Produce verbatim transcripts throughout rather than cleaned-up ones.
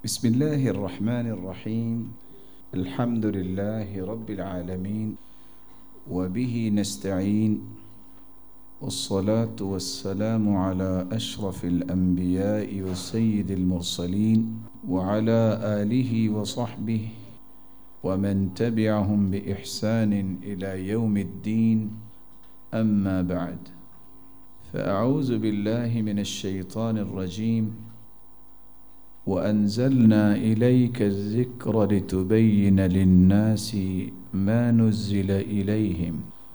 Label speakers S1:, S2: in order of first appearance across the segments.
S1: بسم الله الرحمن الرحيم. الحمد لله رب العالمين وبه نستعين، والصلاة والسلام على أشرف الأنبياء وسيد المرسلين وعلى آله وصحبه ومن تبعهم بإحسان إلى يوم الدين. أما بعد، فأعوذ بالله من الشيطان الرجيم. وأنزلنا إليك الذكر لتبين للناس ما نزل إليهم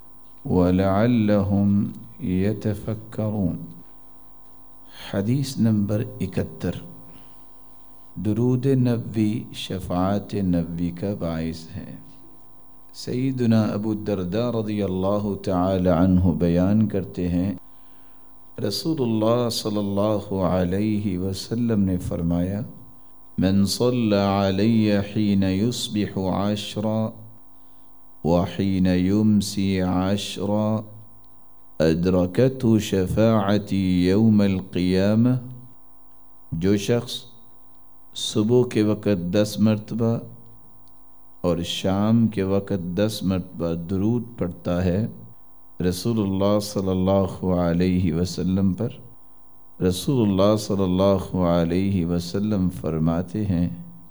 S1: ولعلهم يتفكرون. حدیث نمبر اکہتر. درود نبوی شفاعت نبوی کا باعث ہے. سیدنا ابو الدرداء رضی اللہ تعالی عنہ بیان کرتے ہیں، رسول اللہ صلی اللہ علیہ وسلم نے فرمایا، من صلی علی حین یصبح عشرا وحین یمسی عشرا ادرکته شفاعتی یوم القیامہ. جو شخص صبح کے وقت دس مرتبہ اور شام کے وقت دس مرتبہ درود پڑھتا ہے رسول اللہ صلی اللہ علیہ وسلم پر، رسول اللہ صلی اللہ علیہ وسلم فرماتے ہیں،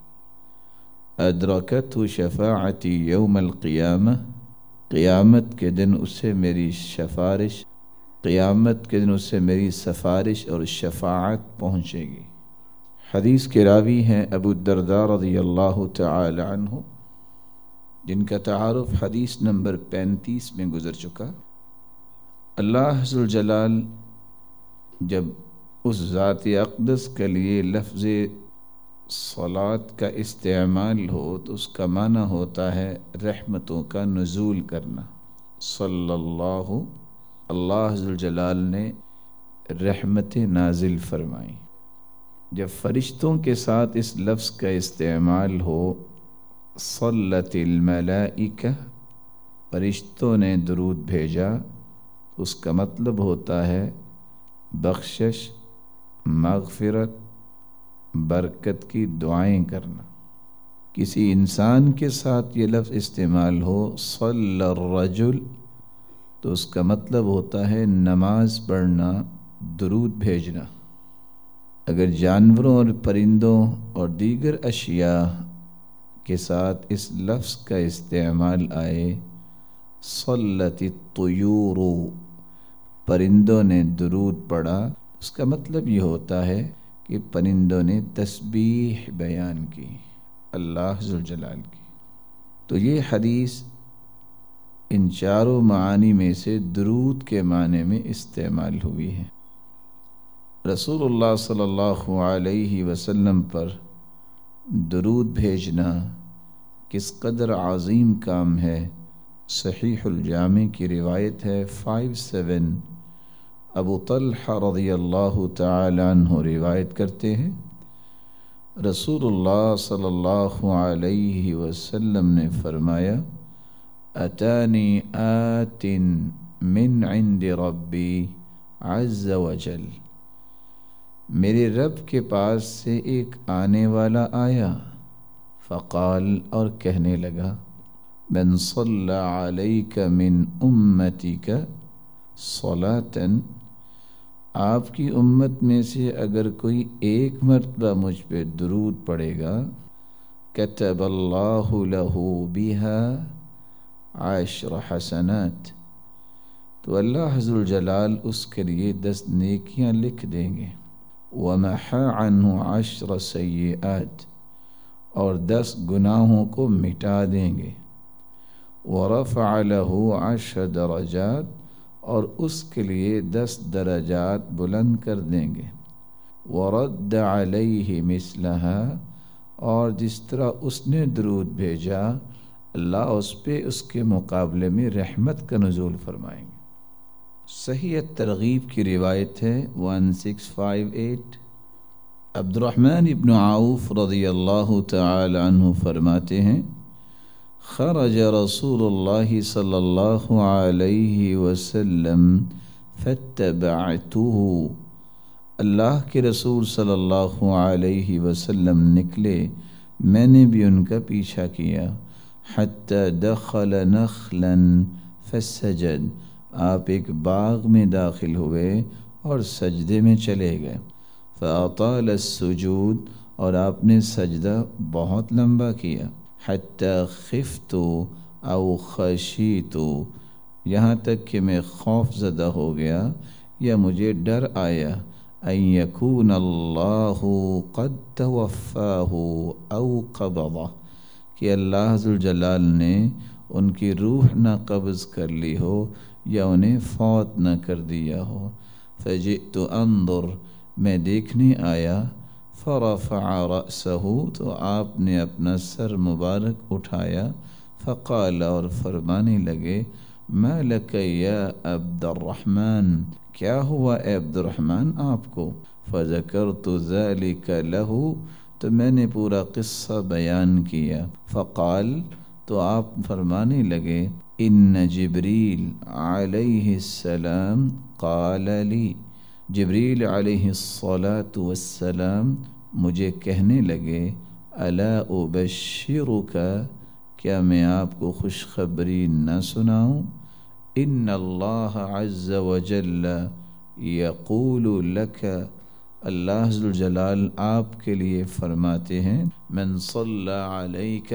S1: ادرکت شفاعتی یوم القیامہ، قیامت کے دن اسے میری سفارش قیامت کے دن اسے میری سفارش اور شفاعت پہنچے گی. حدیث کے راوی ہیں ابو الدرداء رضی اللہ تعالی عنہ، جن کا تعارف حدیث نمبر پینتیس میں گزر چکا. اللہ عز وجل جب اس ذات اقدس کے لیے لفظ صلاۃ کا استعمال ہو تو اس کا معنی ہوتا ہے رحمتوں کا نزول کرنا. صلی اللہ، اللہ عز وجل نے رحمتیں نازل فرمائیں. جب فرشتوں کے ساتھ اس لفظ کا استعمال ہو، صلت الملائکہ، فرشتوں نے درود بھیجا، اس کا مطلب ہوتا ہے بخشش، مغفرت، برکت کی دعائیں کرنا. کسی انسان کے ساتھ یہ لفظ استعمال ہو صلی الرجل، تو اس کا مطلب ہوتا ہے نماز پڑھنا، درود بھیجنا. اگر جانوروں اور پرندوں اور دیگر اشیاء کے ساتھ اس لفظ کا استعمال آئے، صلت الطیور، پرندوں نے درود پڑھا، اس کا مطلب یہ ہوتا ہے کہ پرندوں نے تسبیح بیان کی اللہ عز وجل کی. تو یہ حدیث ان چاروں معانی میں سے درود کے معنی میں استعمال ہوئی ہے. رسول اللہ صلی اللہ علیہ وسلم پر درود بھیجنا کس قدر عظیم کام ہے. صحیح الجامع کی روایت ہے فائیو سیون. ابو طلحہ رضی اللہ تعالی عنہ روایت کرتے ہیں، رسول اللہ صلی اللہ علیہ وسلم نے فرمایا، اتانی آت من عند ربی عز وجل، میرے رب کے پاس سے ایک آنے والا آیا، فقال، اور کہنے لگا، من صلی علیک من امتک صلاۃ، آپ کی امت میں سے اگر کوئی ایک مرتبہ مجھ پہ درود پڑے گا، کتب اللہ لہ بہا عشر حسنات، تو اللہ عز وجل اس کے لیے دس نیکیاں لکھ دیں گے. ومحى عنہ عشر سیئات، اور دس گناہوں کو مٹا دیں گے. ورفع له عشر درجات، اور اس کے لیے دس درجات بلند کر دیں گے. ورد علیہ مثلہا، اور جس طرح اس نے درود بھیجا اللہ اس پہ اس کے مقابلے میں رحمت کا نزول فرمائیں گے. صحیح ترغیب کی روایت ہے ون سکس فائیو ایٹ. عبد الرحمن ابن عوف رضی اللہ تعالی عنہ فرماتے ہیں، خرج رسول اللہ صلی اللہ علیہ وسلم فاتبعته، اللہ کے رسول صلی اللہ علیہ وسلم نکلے، میں نے بھی ان کا پیچھا کیا، حتی دخل نخلا فسجد، آپ ایک باغ میں داخل ہوئے اور سجدے میں چلے گئے، فاطال السجود، اور آپ نے سجدہ بہت لمبا کیا، حتی خفت او خشیت، یہاں تک کہ میں خوف زدہ ہو گیا یا مجھے ڈر آیا، ان یکون اللہ قد توفاہ او قبضہ، کہ اللہ ذوالجلال نے ان کی روح نہ قبض کر لی ہو یا انہیں فوت نہ کر دیا ہو۔ فجئت انظر، میں دیکھنے آیا، فرفع رأسہ، تو آپ نے اپنا سر مبارک اٹھایا، فقال، اور فرمانے لگے، ما لک یا عبد الرحمن، کیا ہوا اے عبد الرحمن آپ کو؟ فذکرت ذلک لہ، تو میں نے پورا قصہ بیان کیا، فقال، تو آپ فرمانے لگے، ان جبریل علیہ السلام قال لی، جبریل علیہ الصلاۃ والسلام مجھے کہنے لگے، الا ابشرک، کیا میں آپ کو خوشخبری نہ سناؤں؟ ان اللہ عز وجل یقول لک، اللہ ذوالجلال آپ کے لیے فرماتے ہیں، من صلی علیک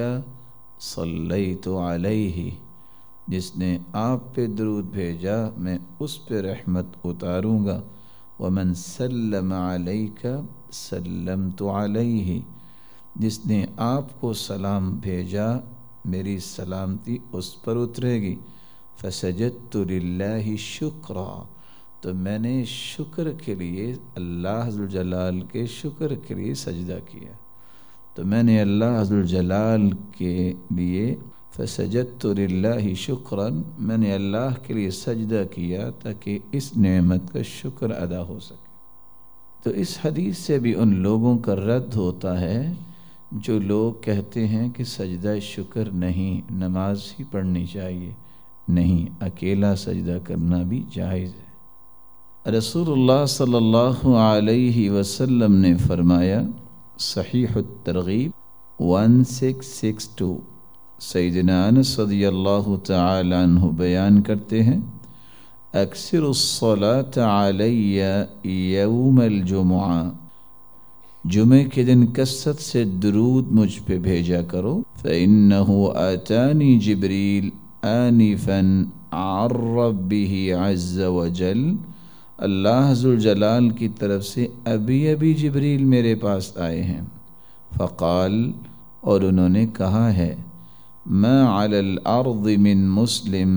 S1: صلیت علیہ، جس نے آپ پہ درود بھیجا میں اس پہ رحمت اتاروں گا، ومن سلم علیک سلمت علیہ، جس نے آپ کو سلام بھیجا میری سلامتی اس پر اترے گی، فسجدت للہ شکرا، تو میں نے شکر کے لیے اللہ ذوالجلال کے شکر کے لیے سجدہ کیا، تو میں نے اللہ ذوالجلال کے لیے فسجدت للہ شکرا، میں نے اللہ کے لیے سجدہ کیا تاکہ اس نعمت کا شکر ادا ہو سکے۔ تو اس حدیث سے بھی ان لوگوں کا رد ہوتا ہے جو لوگ کہتے ہیں کہ سجدہ شکر نہیں، نماز ہی پڑھنی چاہیے، نہیں، اکیلا سجدہ کرنا بھی جائز ہے۔ رسول اللہ صلی اللہ علیہ وسلم نے فرمایا، صحیح الترغیب سولہ سو باسٹھ، سیدنا انس رضی اللہ تعالی عنہ بیان کرتے ہیں، اکثر الصلاۃ علی یوم الجمعہ، جمعے کے دن کثرت سے درود مجھ پہ بھیجا کرو، فإنہ آتانی جبریل آنفا عن ربہ عز وجل، اللہ ذوالجلال کی طرف سے ابھی ابھی جبریل میرے پاس آئے ہیں، فقال، اور انہوں نے کہا ہے، ما علی الارض من مسلم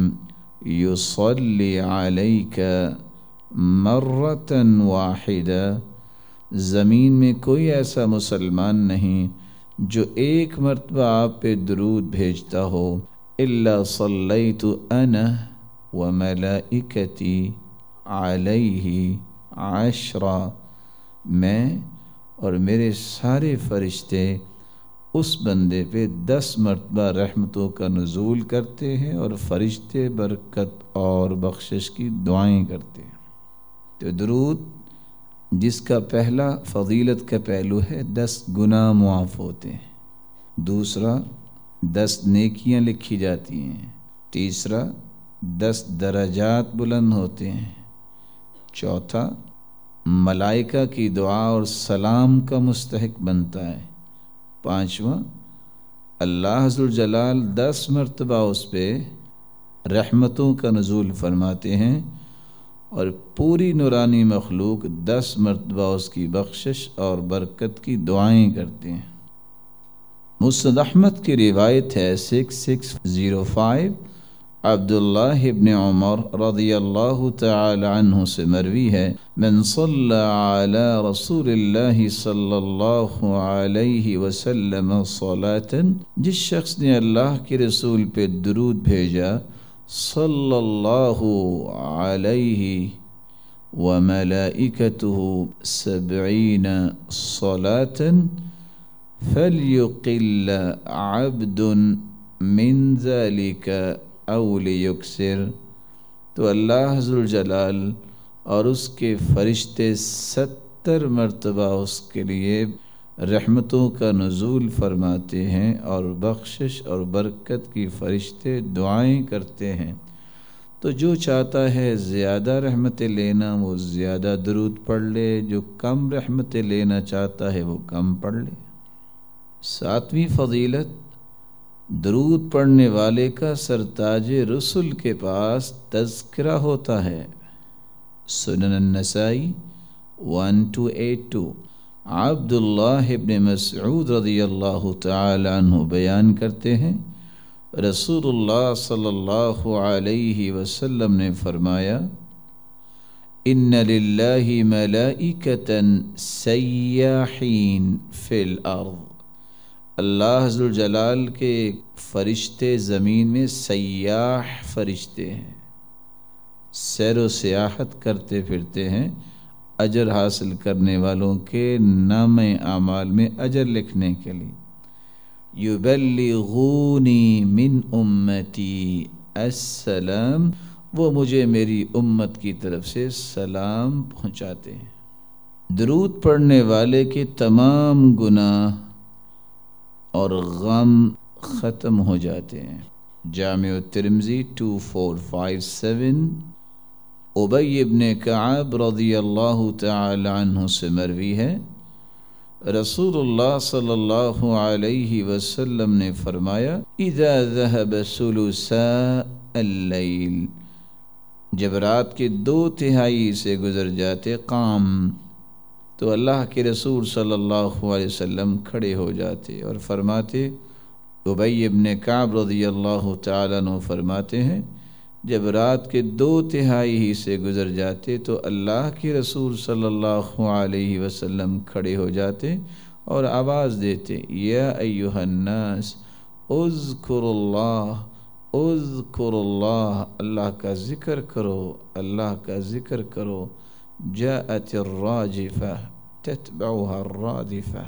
S1: یصلی علیک مرۃ واحدہ، زمین میں کوئی ایسا مسلمان نہیں جو ایک مرتبہ آپ پہ درود بھیجتا ہو، الا صلیت انا وملائکتی علیہ عشرا، میں اور میرے سارے فرشتے اس بندے پہ دس مرتبہ رحمتوں کا نزول کرتے ہیں، اور فرشتے برکت اور بخشش کی دعائیں کرتے ہیں۔ تو درود جس کا پہلا فضیلت کا پہلو ہے دس گناہ معاف ہوتے ہیں، دوسرا دس نیکیاں لکھی جاتی ہیں، تیسرا دس درجات بلند ہوتے ہیں، چوتھا ملائکہ کی دعا اور سلام کا مستحق بنتا ہے، پانچواں اللہ ذوالجلال دس مرتبہ اس پہ رحمتوں کا نزول فرماتے ہیں، اور پوری نورانی مخلوق دس مرتبہ اس کی بخشش اور برکت کی دعائیں کرتے ہیں۔ مسند احمد کی روایت ہے six six zero five, Abdullah ibn Umar رضی اللہ تعالی عنہ سے مروی ہے، من صلی علی رسول اللہ صلی اللہ علیہ وسلم صلاۃ، جس شخص نے اللہ کے رسول پہ درود بھیجا، صلی اللہ علیہ وملائکتہ سبعین صلاۃ، فلیقل عبد من ذلک او لیکسر، تو اللہ ذوالجلال اور اس کے فرشتے ستر بہتر مرتبہ اس کے لیے رحمتوں کا نزول فرماتے ہیں اور بخشش اور برکت کی فرشتے دعائیں کرتے ہیں۔ تو جو چاہتا ہے زیادہ رحمتیں لینا وہ زیادہ درود پڑھ لے، جو کم رحمتیں لینا چاہتا ہے وہ کم پڑھ لے۔ ساتویں فضیلت، درود پڑھنے والے کا سرتاج رسل کے پاس تذکرہ ہوتا ہے۔ سنن النسائی بارہ سو بانوے، عبداللہ ابن مسعود رضی اللہ تعالی عنہ بیان کرتے ہیں، رسول اللہ صلی اللہ علیہ وسلم نے فرمایا، ان للہ ملائکۃ سیاحین فی الارض، اللہ ذو الجلال کے فرشتے زمین میں سیاح فرشتے ہیں، سیر و سیاحت کرتے پھرتے ہیں اجر حاصل کرنے والوں کے نام اعمال میں اجر لکھنے کے لیے۔ یبلغونی من امتی السلام، وہ مجھے میری امت کی طرف سے سلام پہنچاتے ہیں۔ درود پڑھنے والے کے تمام گناہ اور غم ختم ہو جاتے ہیں۔ جامع الترمذی دو چار پانچ سات، ابی ابن کعب رضی اللہ تعالی عنہ سے مروی ہے، رسول اللہ صلی اللہ علیہ وسلم نے فرمایا، اذا ذهب ثلثا اللیل، جب رات کے دو تہائی سے گزر جاتے، قام، تو اللہ کے رسول صلی اللہ علیہ وسلم کھڑے ہو جاتے اور فرماتے، ابی ابن کعب رضی اللہ تعالیٰ عنہ فرماتے ہیں، جب رات کے دو تہائی ہی سے گزر جاتے تو اللہ کے رسول صلی اللہ علیہ وسلم کھڑے ہو جاتے اور آواز دیتے، یا ایھا الناس اذکروا اللہ اذکروا اللہ، اللہ کا ذکر کرو، اللہ کا ذکر کرو، جاءت الراجفہ تتبعها الرادفہ،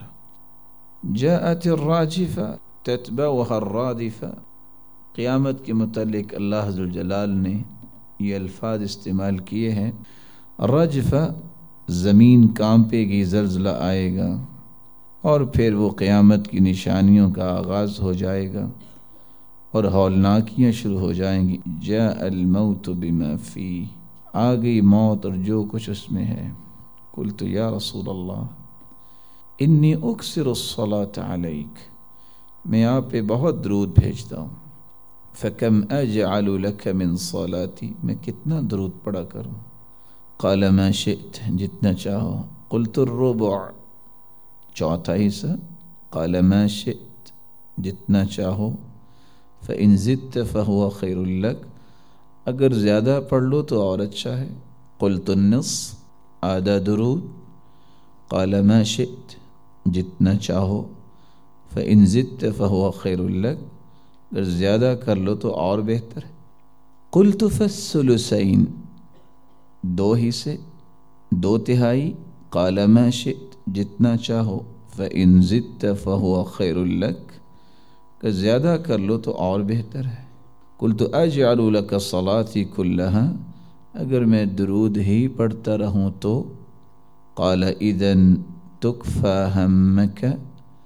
S1: جاءت الراجفہ تتبعها الرادفہ۔ قیامت کے متعلق اللہ ذو الجلال نے یہ الفاظ استعمال کیے ہیں، رجفہ، زمین کانپے گی، زلزلہ آئے گا، اور پھر وہ قیامت کی نشانیوں کا آغاز ہو جائے گا اور ہولناکیاں شروع ہو جائیں گی۔ جاء الموت بما فیہ، آ گئی موت اور جو کچھ اس میں ہے۔ قلت یا رسول اللہ انی اکثر الصلاۃ علیک، میں آپ پہ بہت درود بھیجتا ہوں، فکم اجعل لک من صلاتی، میں کتنا درود پڑھا کروں؟ قال ما شئت، جتنا چاہو۔ قلت الربع، چوتھا حصہ۔ قال ما شئت، جتنا چاہو۔ فإن زدت فهو خیر لک، اگر زیادہ پڑھ لو تو اور اچھا ہے۔ قلت النصف، آدھا درود۔ قال ما شئت، جتنا چاہو۔ فإن زدت فهو خیر لک، اگر زیادہ کر لو تو اور بہتر ہے۔ قلت فالثلثین، دو حصے، دو تہائی۔ قال ما شئت، جتنا چاہو۔ فإن زدت فهو خیر لک، اگر زیادہ کر لو تو اور بہتر ہے۔ قلت اجعل لک صلاتي كلها، اگر میں درود ہی پڑھتا رہوں تو؟ قال اذن تکفى همك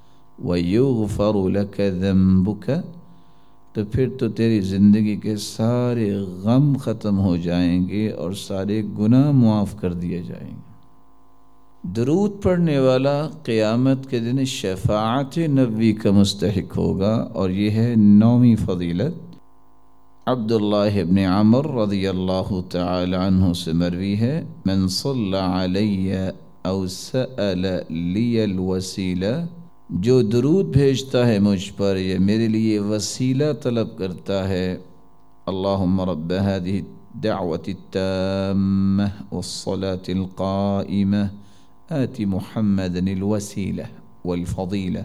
S1: ويغفر لك ذنبك، تو پھر تو تیری زندگی کے سارے غم ختم ہو جائیں گے اور سارے گناہ معاف کر دیے جائیں گے۔ درود پڑھنے والا قیامت کے دن شفاعت نبوی کا مستحق ہوگا، اور یہ ہے نویں فضیلت۔ عبداللہ ابن عمر رضی اللہ تعالی عنہ سے مروی ہے، من صلی علی او سأل لی الوسیلہ، جو درود بھیجتا ہے مجھ پر یا میرے لیے وسیلہ طلب کرتا ہے، اللہم رب هذه الدعوة التامة والصلاة القائمة آت محمدا الوسیلہ والفضیلہ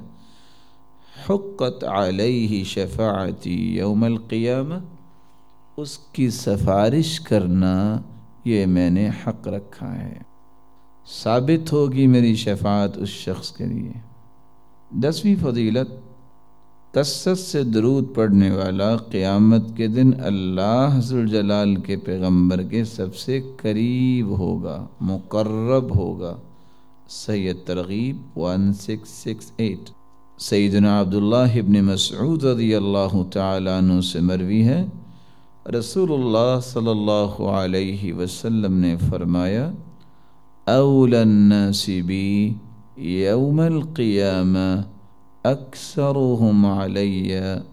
S1: حقت علیہ شفاعتی یوم القیامہ، اس کی سفارش کرنا یہ میں نے حق رکھا ہے، ثابت ہوگی میری شفاعت اس شخص کے لیے۔ دسویں فضیلت، کثرت سے درود پڑھنے والا قیامت کے دن اللہ ذوالجلال کے پیغمبر کے سب سے قریب ہوگا، مقرب ہوگا، صحیح ترغیب ون سکس سکس ایٹ۔ سیدنا عبداللہ ابن مسعود رضی اللہ تعالیٰ عنہ سے مروی ہے، رسول اللہ صلی اللہ علیہ وسلم نے فرمایا، اولی الناس بی یوم القیامہ اکثرهم علی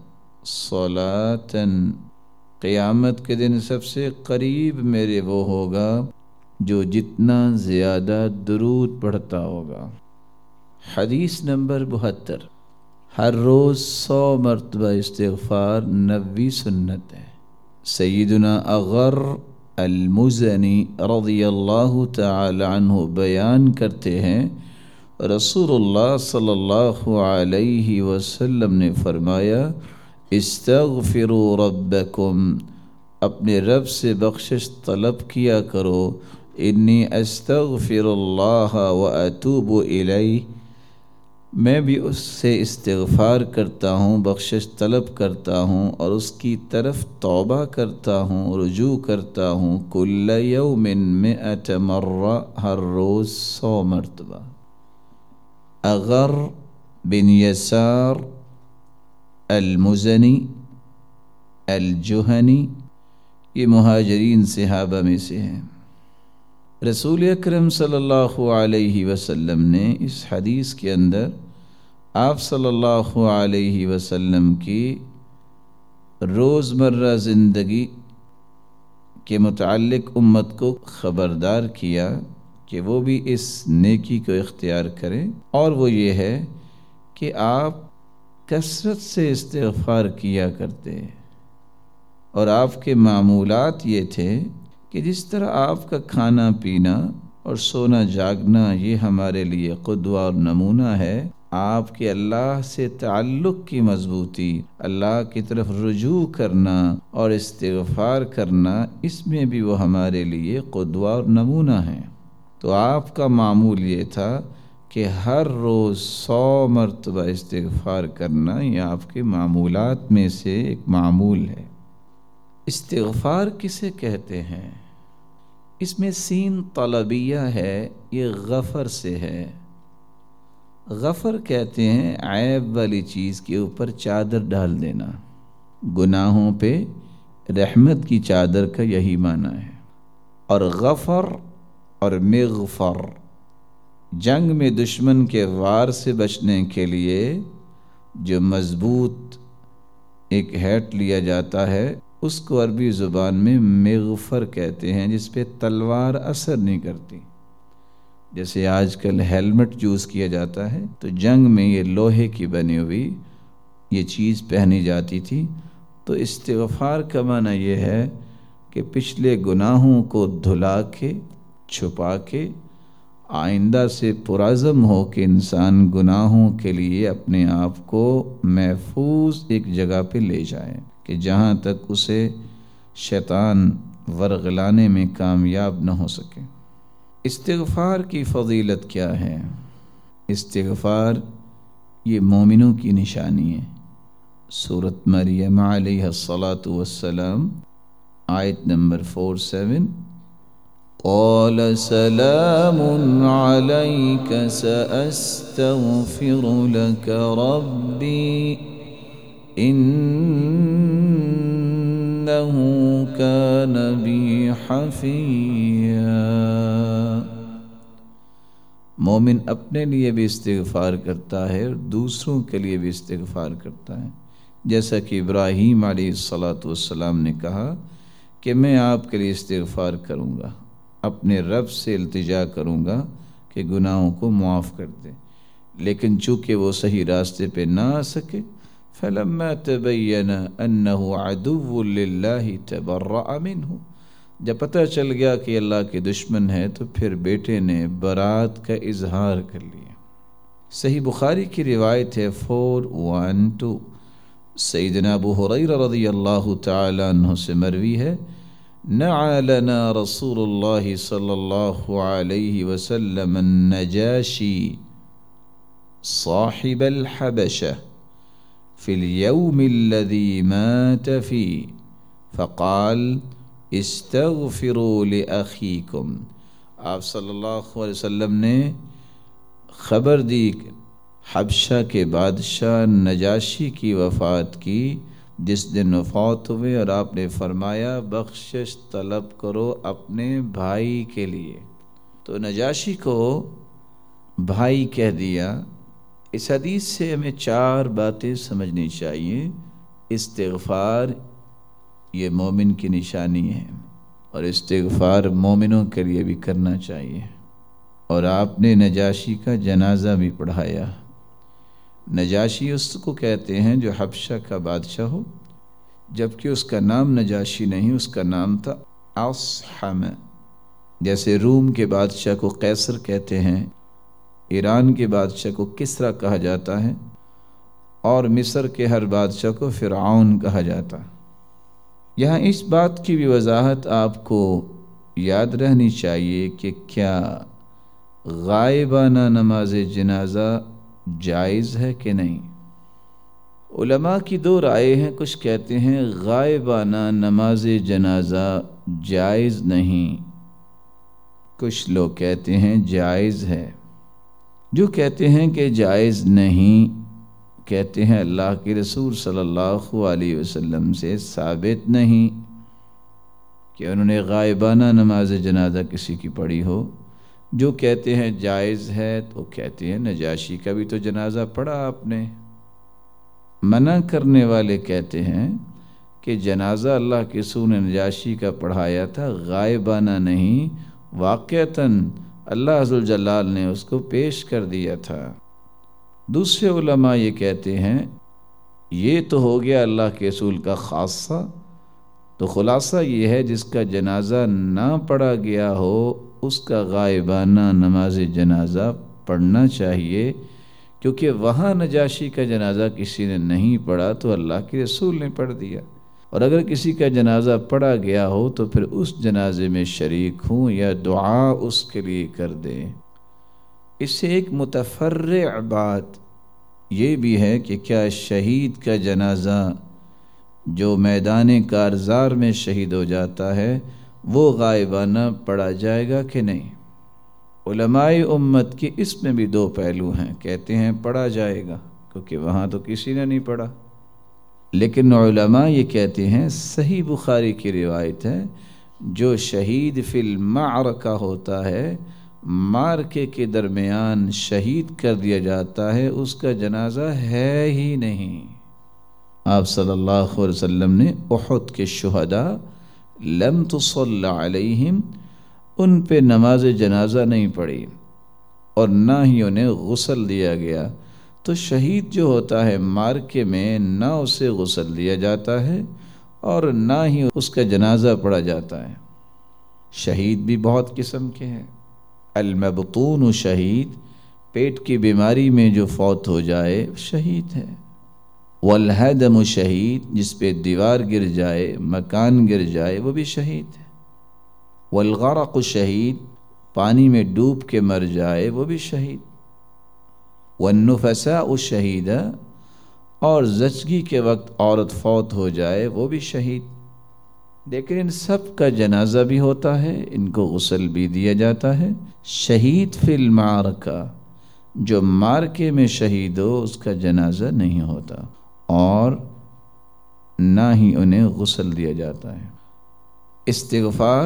S1: صلاۃ، قیامت کے دن سب سے قریب میرے وہ ہوگا جو جتنا زیادہ درود پڑھتا ہوگا۔ حدیث نمبر بہتر۔ ہر روز سو مرتبہ استغفار نبوی سنت ہے۔ سیدنا اغر المزنی رضی اللہ تعالی عنہ بیان کرتے ہیں، رسول اللہ صلی اللہ علیہ وسلم نے فرمایا، استغفروا ربکم، اپنے رب سے بخشش طلب کیا کرو، انی استغفر اللہ واتوب الیہ، میں بھی اس سے استغفار کرتا ہوں، بخشش طلب کرتا ہوں اور اس کی طرف توبہ کرتا ہوں، رجوع کرتا ہوں، کل یوم مئۃ مرہ، ہر روز سو مرتبہ۔ اغر بن یسار المزنی الجہنی، یہ مہاجرین صحابہ میں سے ہیں۔ رسول اکرم صلی اللہ علیہ وسلم نے اس حدیث کے اندر آپ صلی اللہ علیہ وسلم کی روزمرہ زندگی کے متعلق امت کو خبردار کیا کہ وہ بھی اس نیکی کو اختیار کریں، اور وہ یہ ہے کہ آپ کثرت سے استغفار کیا کرتے، اور آپ کے معمولات یہ تھے کہ جس طرح آپ کا کھانا پینا اور سونا جاگنا یہ ہمارے لیے قدوہ اور نمونہ ہے، آپ کے اللہ سے تعلق کی مضبوطی، اللہ کی طرف رجوع کرنا اور استغفار کرنا، اس میں بھی وہ ہمارے لیے قدوہ اور نمونہ ہے۔ تو آپ کا معمول یہ تھا کہ ہر روز سو مرتبہ استغفار کرنا، یہ آپ کے معمولات میں سے ایک معمول ہے۔ استغفار کسے کہتے ہیں؟ اس میں سین طلبیہ ہے، یہ غفر سے ہے۔ غفر کہتے ہیں عیب والی چیز کے اوپر چادر ڈال دینا، گناہوں پہ رحمت کی چادر کا یہی معنی ہے۔ اور غفر اور مغفر، جنگ میں دشمن کے وار سے بچنے کے لیے جو مضبوط ایک ہیٹ لیا جاتا ہے، اس کو عربی زبان میں مغفر کہتے ہیں، جس پہ تلوار اثر نہیں کرتی۔ جیسے آج کل ہیلمٹ یوز کیا جاتا ہے، تو جنگ میں یہ لوہے کی بنی ہوئی یہ چیز پہنی جاتی تھی۔ تو استغفار کا معنی یہ ہے کہ پچھلے گناہوں کو دھلا کے، چھپا کے، آئندہ سے پرعزم ہو کے انسان گناہوں کے لیے اپنے آپ کو محفوظ ایک جگہ پہ لے جائے کہ جہاں تک اسے شیطان ورغلانے میں کامیاب نہ ہو سکے۔ استغفار کی فضیلت کیا ہے؟ استغفار یہ مومنوں کی نشانی ہے۔ سورۃ مریم علیہ الصلاۃ والسلام آیت نمبر فور سیون، قال سلام علیک سأستغفر لک ربی انہ کان بی حفیا۔ مومن اپنے لیے بھی استغفار کرتا ہے اور دوسروں کے لیے بھی استغفار کرتا ہے، جیسا کہ ابراہیم علیہ الصلاۃ والسلام نے کہا کہ میں آپ کے لیے استغفار کروں گا، اپنے رب سے التجا کروں گا کہ گناہوں کو معاف کر دے، لیکن چونکہ وہ صحیح راستے پہ نہ آ سکے، فَلَمَّا تَبَيَّنَ أَنَّهُ عَدُوٌّ لِلَّهِ تَبَرَّأَ مِنْهُ، جب پتہ چل گیا کہ اللہ کے دشمن ہے تو پھر بیٹے نے برات کا اظہار کر لیا۔ صحیح بخاری کی روایت ہے فور ون ٹو، سیدنا ابو ہریرہ رضی اللہ تعالی عنہ سے مروی ہے، نعى لنا رسول اللہ صلی اللہ علیہ وسلم النجاشی صاحب الحبشہ في اليوم الذي مات فيه فقال استغفروا لأخيكم، آپ صلی اللہ علیہ وسلم نے خبر دی حبشہ کے بادشاہ نجاشی کی وفات کی، جس دن وفات ہوئے، اور آپ نے فرمایا بخشش طلب کرو اپنے بھائی کے لیے۔ تو نجاشی کو بھائی کہہ دیا۔ اس حدیث سے ہمیں چار باتیں سمجھنی چاہیے۔ استغفار یہ مومن کی نشانی ہے، اور استغفار مومنوں کے لیے بھی کرنا چاہیے۔ اور آپ نے نجاشی کا جنازہ بھی پڑھایا۔ نجاشی اس کو کہتے ہیں جو حبشہ کا بادشاہ ہو، جبکہ اس کا نام نجاشی نہیں، اس کا نام تھا اصحم۔ جیسے روم کے بادشاہ کو قیصر کہتے ہیں، ایران کے بادشاہ کو کسریٰ کہا جاتا ہے، اور مصر کے ہر بادشاہ کو فرعون کہا جاتا ہے۔ یہاں اس بات کی بھی وضاحت آپ کو یاد رہنی چاہیے کہ کیا غائبانہ نماز جنازہ جائز ہے کہ نہیں۔ علماء کی دو رائے ہیں، کچھ کہتے ہیں غائبانہ نماز جنازہ جائز نہیں، کچھ لوگ کہتے ہیں جائز ہے۔ جو کہتے ہیں کہ جائز نہیں، کہتے ہیں اللہ کے رسول صلی اللہ علیہ وسلم سے ثابت نہیں کہ انہوں نے غائبانہ نماز جنازہ کسی کی پڑھی ہو۔ جو کہتے ہیں جائز ہے تو کہتے ہیں نجاشی کا بھی تو جنازہ پڑھا آپ نے۔ منع کرنے والے کہتے ہیں کہ جنازہ اللہ کے رسول نے نجاشی کا پڑھایا تھا، غائبانہ نہیں، واقعتاً اللہ ذوالجلال نے اس کو پیش کر دیا تھا۔ دوسرے علماء یہ کہتے ہیں یہ تو ہو گیا اللہ کے رسول کا خاصہ، تو خلاصہ یہ ہے جس کا جنازہ نہ پڑھا گیا ہو اس کا غائبانہ نماز جنازہ پڑھنا چاہیے، کیونکہ وہاں نجاشی کا جنازہ کسی نے نہیں پڑھا تو اللہ کے رسول نے پڑھ دیا، اور اگر کسی کا جنازہ پڑھا گیا ہو تو پھر اس جنازے میں شریک ہوں یا دعا اس کے لیے کر دیں۔ اس سے ایک متفرع بات یہ بھی ہے کہ کیا شہید کا جنازہ جو میدان کارزار میں شہید ہو جاتا ہے وہ غائبانہ پڑھا جائے گا کہ نہیں۔ علماء امت کے اس میں بھی دو پہلو ہیں، کہتے ہیں پڑھا جائے گا کیونکہ وہاں تو کسی نے نہیں پڑھا، لیکن علماء یہ کہتے ہیں صحیح بخاری کی روایت ہے جو شہید فی المعرکہ ہوتا ہے، مارکے کے درمیان شہید کر دیا جاتا ہے، اس کا جنازہ ہے ہی نہیں۔ آپ صلی اللہ علیہ وسلم نے احد کے شہداء لم تصلی علیہم، ان پہ نماز جنازہ نہیں پڑھی اور نہ ہی انہیں غسل دیا گیا۔ تو شہید جو ہوتا ہے مارکے میں نہ اسے غسل دیا جاتا ہے اور نہ ہی اس کا جنازہ پڑھا جاتا ہے۔ شہید بھی بہت قسم کے ہیں۔ المبطون شہید، پیٹ کی بیماری میں جو فوت ہو جائے شہید ہے۔ والہدم شہید، جس پہ دیوار گر جائے، مکان گر جائے، وہ بھی شہید ہے۔ والغرق شہید، پانی میں ڈوب کے مر جائے وہ بھی شہید۔ والنفساء شہیدہ، اور زچگی کے وقت عورت فوت ہو جائے وہ بھی شہید۔ لیکن ان سب کا جنازہ بھی ہوتا ہے، ان کو غسل بھی دیا جاتا ہے۔ شہید فی المعرکہ، جو مارکے میں شہید ہو اس کا جنازہ نہیں ہوتا اور نہ ہی انہیں غسل دیا جاتا ہے۔ استغفار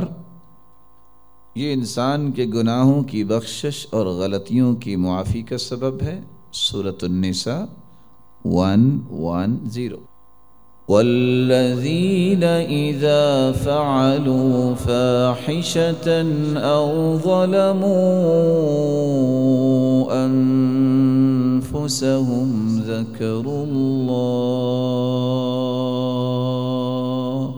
S1: یہ انسان کے گناہوں کی بخشش اور غلطیوں کی معافی کا سبب ہے۔ سورۃ النساء ایک سو دس۔ والذین اذا فعلوا فاحشة او ظلموا انفسهم ذکروا اللہ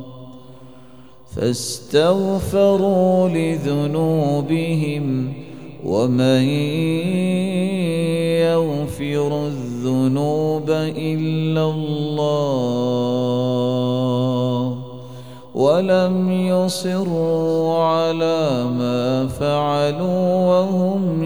S1: فاستغفروا لذنوبهم ومن يغفر الذنوب إلا الله ولم يصروا على ما فعلوا وهم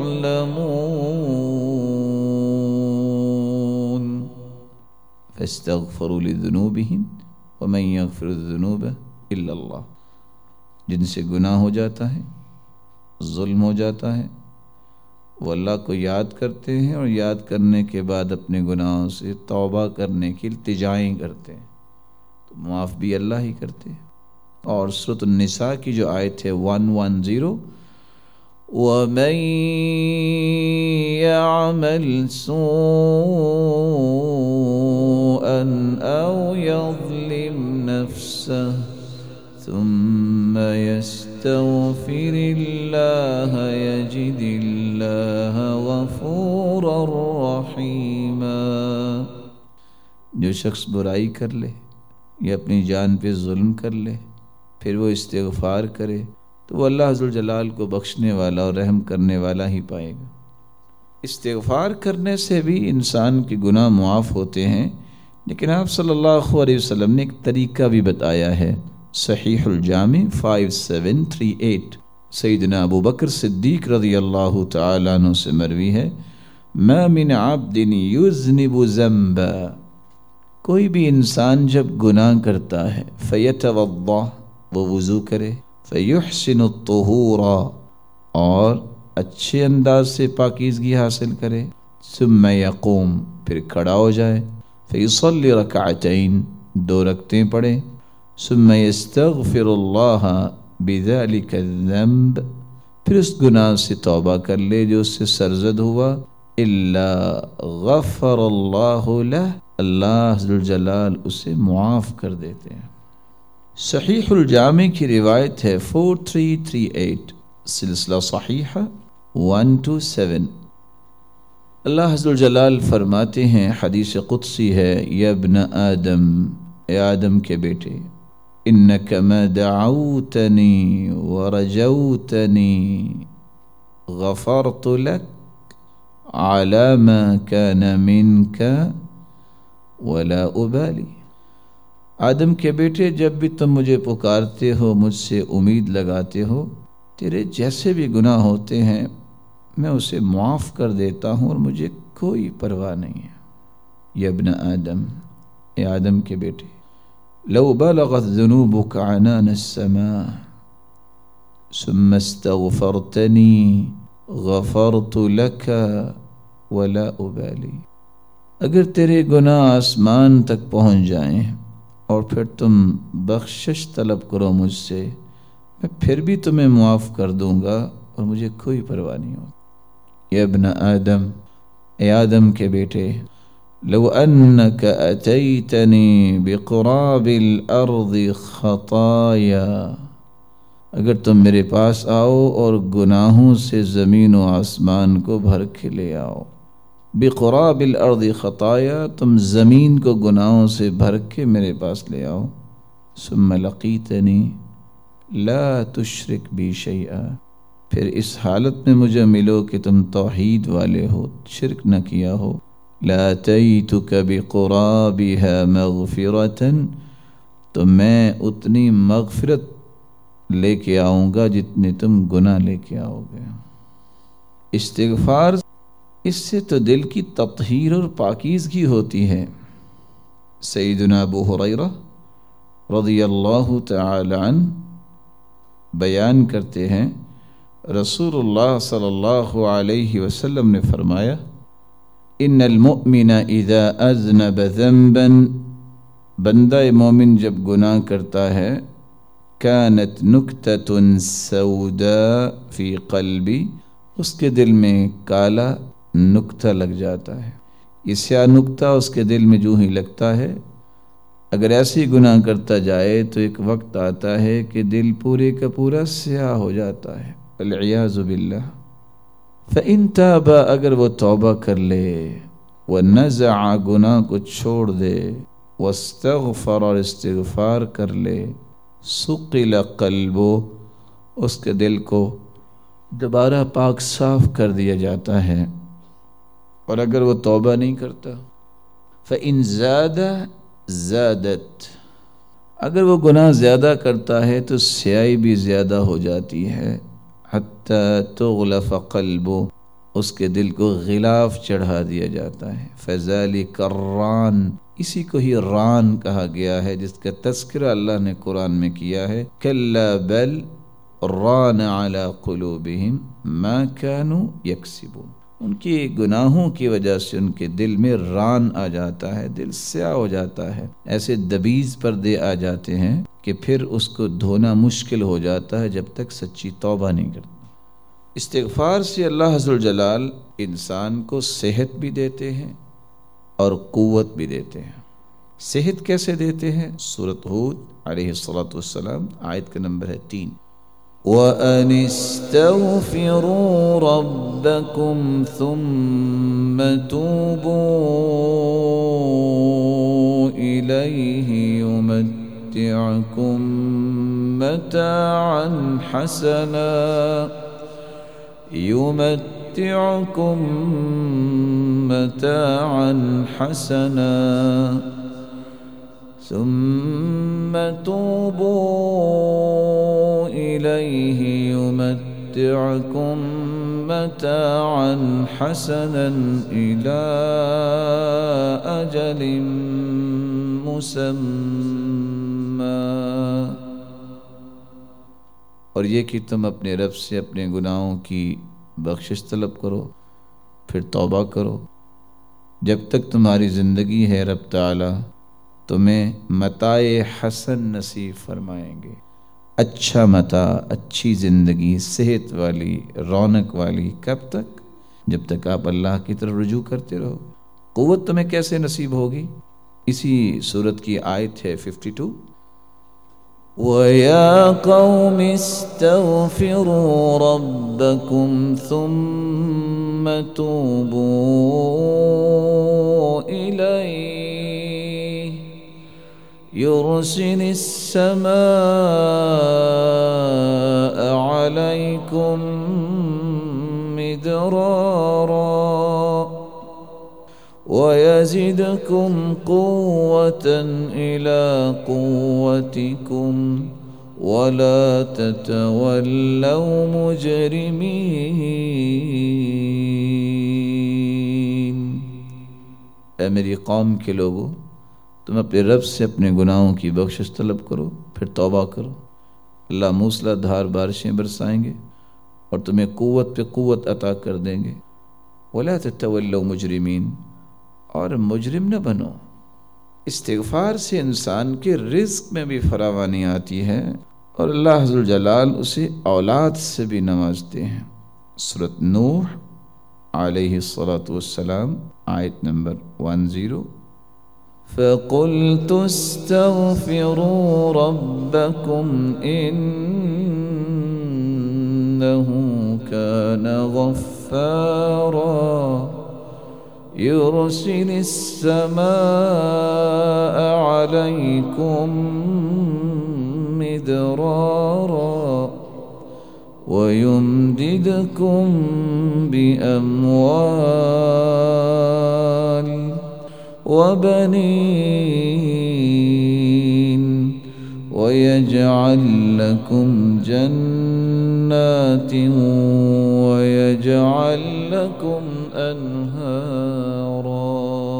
S1: يعلمون فاستغفروا لذنوبهم ومن يغفر الذنوب الا اللہ۔ جن سے گناہ ہو جاتا ہے، ظلم ہو جاتا ہے، وہ اللہ کو یاد کرتے ہیں اور یاد کرنے کے بعد اپنے گناہوں سے توبہ کرنے کی التجائیں کرتے ہیں تو معاف بھی اللہ ہی کرتے ہیں۔ اور سورۃ النساء کی جو آیت ہے ایک سو دس، وَمَن يَعْمَلْ سُوءًا أَوْ يَظْلِمْ نَفْسَهُ ثُمَّ يَسْتَغْفِرِ اللَّهَ يَجِدِ اللَّهَ غَفُورًا رَحِيمًا۔ جو شخص برائی کر لے یا اپنی جان پہ ظلم کر لے پھر وہ استغفار کرے تو وہ اللہ ذوالجلال کو بخشنے والا اور رحم کرنے والا ہی پائے گا۔ استغفار کرنے سے بھی انسان کے گناہ معاف ہوتے ہیں، لیکن آپ صلی اللہ علیہ وسلم نے ایک طریقہ بھی بتایا ہے۔ صحیح الجامع پانچ سات تین آٹھ، سیدنا ابو بکر صدیق رضی اللہ تعالیٰ عنہ سے مروی ہے، ما من عبد یذنب ذنبا، کوئی بھی انسان جب گناہ کرتا ہے فیتوضا، وہ وضو کرے، فیحسن الطہور، اور اچھے انداز سے پاکیزگی حاصل کرے، ثم یقوم، پھر کھڑا ہو جائے، فیصلی رکعتین، دو رکعتیں پڑھے، ثم یستغفر اللہ بذلک الذنب، پھر اس گناہ سے توبہ کر لے جو اس سے سرزد ہوا، الا غفر اللہ لہ، اللہ ذوالجلال اسے معاف کر دیتے ہیں۔ صحیح الجامع کی روایت ہے چار تین تین آٹھ، سلسلہ صحیحہ ایک دو سات۔ اللہ ذوالجلال فرماتے ہیں، حدیث قدسی ہے، یا ابن آدم، اے آدم کے بیٹے، انک ما دعوتنی ورجوتنی غفرت لک علی ما کان منک ولا ابالی۔ آدم کے بیٹے، جب بھی تم مجھے پکارتے ہو، مجھ سے امید لگاتے ہو، تیرے جیسے بھی گناہ ہوتے ہیں میں اسے معاف کر دیتا ہوں اور مجھے کوئی پرواہ نہیں ہے۔ یا ابن آدم، اے آدم کے بیٹے، لو بلغت ذنوبک عنان السماء ثم استغفرتنی غفرت لک ولا ابالی، اگر تیرے گناہ آسمان تک پہنچ جائیں اور پھر تم بخشش طلب کرو مجھ سے، میں پھر بھی تمہیں معاف کر دوں گا اور مجھے کوئی پرواہ نہیں ہوگی۔ یا ابن آدم، اے آدم کے بیٹے، لو انک اتیتنی بقراب الارض خطایا، اگر تم میرے پاس آؤ اور گناہوں سے زمین و آسمان کو بھر کے لے آؤ، بقراب الارض خطایا، تم زمین کو گناہوں سے بھر کے میرے پاس لے آؤ، ثم لقیتنی لا تشرک بی شیئا، پھر اس حالت میں مجھے ملو کہ تم توحید والے ہو، شرک نہ کیا ہو، لاتیتک بقرابها مغفرۃ، تو میں اتنی مغفرت لے کے آؤں گا جتنے تم گناہ لے کے آؤ گے۔ استغفار، اس سے تو دل کی تطہیر اور پاکیزگی ہوتی ہے۔ سیدنا ابو ہریرہ رضی اللہ تعالی عنہ بیان کرتے ہیں، رسول اللہ صلی اللہ علیہ وسلم نے فرمایا، ان المؤمن اذا اذنب ذنبا، بندہ مومن جب گناہ کرتا ہے، كانت نکتة سوداء فی قلبی، اس کے دل میں کالا نکتہ لگ جاتا ہے۔ یہ سیاہ نکتہ اس کے دل میں جو ہی لگتا ہے، اگر ایسی گناہ کرتا جائے تو ایک وقت آتا ہے کہ دل پورے کا پورا سیاہ ہو جاتا ہے، والعیاذ باللہ۔ فَإِن تَابَ، اگر وہ توبہ کر لے، وَنَزَعَ، گناہ کو چھوڑ دے، وَاسْتَغْفَرَ، اور استغفار کر لے، سُقِلَ قَلْبُهُ، اس کے دل کو دوبارہ پاک صاف کر دیا جاتا ہے۔ اور اگر وہ توبہ نہیں کرتا، فَإِن زَادَ زَادَتْ، اگر وہ گناہ زیادہ کرتا ہے تو سیاہی بھی زیادہ ہو جاتی ہے، حتی تغلف قلبه، اس کے دل کو غلاف چڑھا دیا جاتا ہے۔ فَذَلِكَ الرَّانُ، اسی کو ہی ران کہا گیا ہے، جس کا تذکرہ اللہ نے قرآن میں کیا ہے۔ کَلَّا بَلْ ران علی قلوبہم ما كانوا یکسبون، ان کی گناہوں کی وجہ سے ان کے دل میں ران آ جاتا ہے، دل سیاہ ہو جاتا ہے، ایسے دبیز پردے آ جاتے ہیں کہ پھر اس کو دھونا مشکل ہو جاتا ہے جب تک سچی توبہ نہیں کرتا۔ استغفار سے اللہ عز و جلال انسان کو صحت بھی دیتے ہیں اور قوت بھی دیتے ہیں۔ صحت کیسے دیتے ہیں؟ سورۃ ہود علیہ الصلوۃ والسلام آیت کا نمبر ہے تین، وَأَنِ اسْتَغْفِرُوا رَبَّكُمْ ثُمَّ تُوبُوا إِلَيْهِ يُمَتِّعْكُمْ مَتَاعًا حَسَنًا يُمَتِّعْكُمْ مَتَاعًا حَسَنًا ثم توبوا إليه يمتعكم متاعا حسنا إلى أجل مسمى، اور یہ کہ تم اپنے رب سے اپنے گناہوں کی بخشش طلب کرو، پھر توبہ کرو، جب تک تمہاری زندگی ہے رب تعالی تمہیں متاع حسن نصیب فرمائیں گے، اچھا متاع، اچھی زندگی، صحت والی، رونق والی۔ کب تک؟ جب تک آپ اللہ کی طرف رجوع کرتے رہو۔ قوت تمہیں کیسے نصیب ہوگی؟ اسی صورت کی آیت ہے بائیس، وَيَا قَوْمِ اسْتَغْفِرُوا رَبَّكُمْ ثُمَّ تُوبُوا إِلَيْهِ يُرْسِلِ السَّمَاءَ عَلَيْكُمْ مِدْرَارًا وَيَزِدْكُمْ قُوَّةً إِلَى قُوَّتِكُمْ وَلَا تَتَوَلَّوْا مُجْرِمِينَ۔ اے میری قوم کے لوگوں، تم اپنے رب سے اپنے گناہوں کی بخشش طلب کرو، پھر توبہ کرو، اللہ موسلا دھار بارشیں برسائیں گے اور تمہیں قوت پہ قوت عطا کر دیں گے۔ وَلَا تَتَوَلَّوْا مُجْرِمِينَ، اور مجرم نہ بنو۔ استغفار سے انسان کے رزق میں بھی فراوانی آتی ہے اور اللہ عز و جلال اسے اولاد سے بھی نوازتے ہیں۔ سورۃ نوح علیہ الصلاۃ والسلام آیت نمبر دس، فَقُلْتُ اسْتَغْفِرُوا رَبَّكُمْ إِنَّهُ كَانَ غَفَّارًا يُرْسِلِ السَّمَاءَ عَلَيْكُمْ مِدْرَارًا وَيُمْدِدْكُمْ بِأَمْوَالٍ وَبَنِينَ وَيَجْعَلْ لَكُمْ جَنَّاتٍ وَيَجْعَلْ لَكُمْ أَنْهَارًا۔